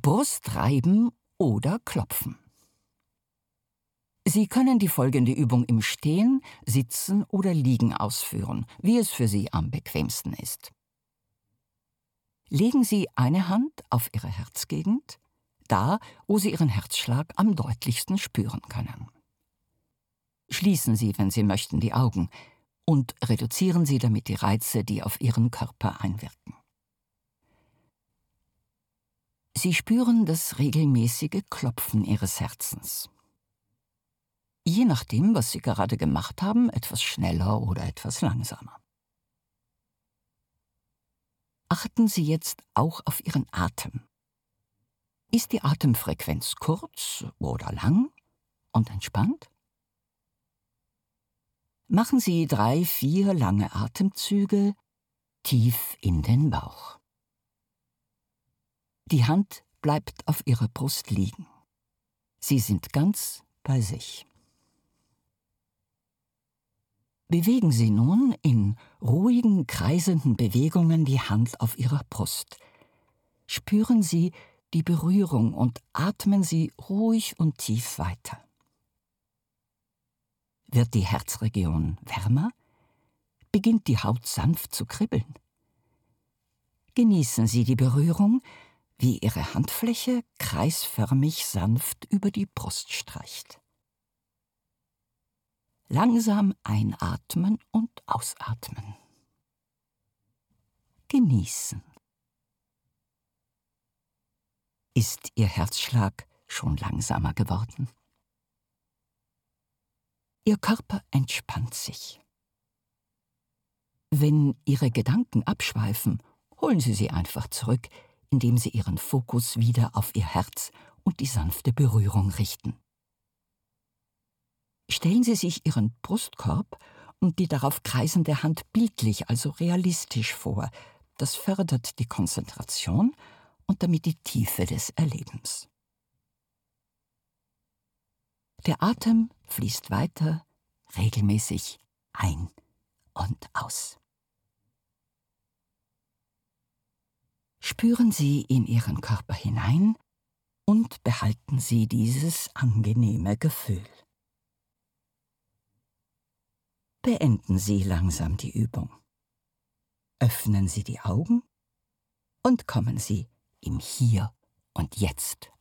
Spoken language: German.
Brust reiben oder klopfen. Sie können die folgende Übung im Stehen, Sitzen oder Liegen ausführen, wie es für Sie am bequemsten ist. Legen Sie eine Hand auf Ihre Herzgegend, da, wo Sie Ihren Herzschlag am deutlichsten spüren können. Schließen Sie, wenn Sie möchten, die Augen und reduzieren Sie damit die Reize, die auf Ihren Körper einwirken. Sie spüren das regelmäßige Klopfen Ihres Herzens. Je nachdem, was Sie gerade gemacht haben, etwas schneller oder etwas langsamer. Achten Sie jetzt auch auf Ihren Atem. Ist die Atemfrequenz kurz oder lang und entspannt? Machen Sie 3, 4 lange Atemzüge tief in den Bauch. Die Hand bleibt auf Ihrer Brust liegen. Sie sind ganz bei sich. Bewegen Sie nun in ruhigen, kreisenden Bewegungen die Hand auf Ihrer Brust. Spüren Sie die Berührung und atmen Sie ruhig und tief weiter. Wird die Herzregion wärmer? Beginnt die Haut sanft zu kribbeln? Genießen Sie die Berührung, wie Ihre Handfläche kreisförmig sanft über die Brust streicht. Langsam einatmen und ausatmen. Genießen. Ist Ihr Herzschlag schon langsamer geworden? Ihr Körper entspannt sich. Wenn Ihre Gedanken abschweifen, holen Sie sie einfach zurück, indem Sie Ihren Fokus wieder auf Ihr Herz und die sanfte Berührung richten. Stellen Sie sich Ihren Brustkorb und die darauf kreisende Hand bildlich, also realistisch vor. Das fördert die Konzentration und damit die Tiefe des Erlebens. Der Atem fließt weiter, regelmäßig ein und aus. Spüren Sie in Ihren Körper hinein und behalten Sie dieses angenehme Gefühl. Beenden Sie langsam die Übung. Öffnen Sie die Augen und kommen Sie im Hier und Jetzt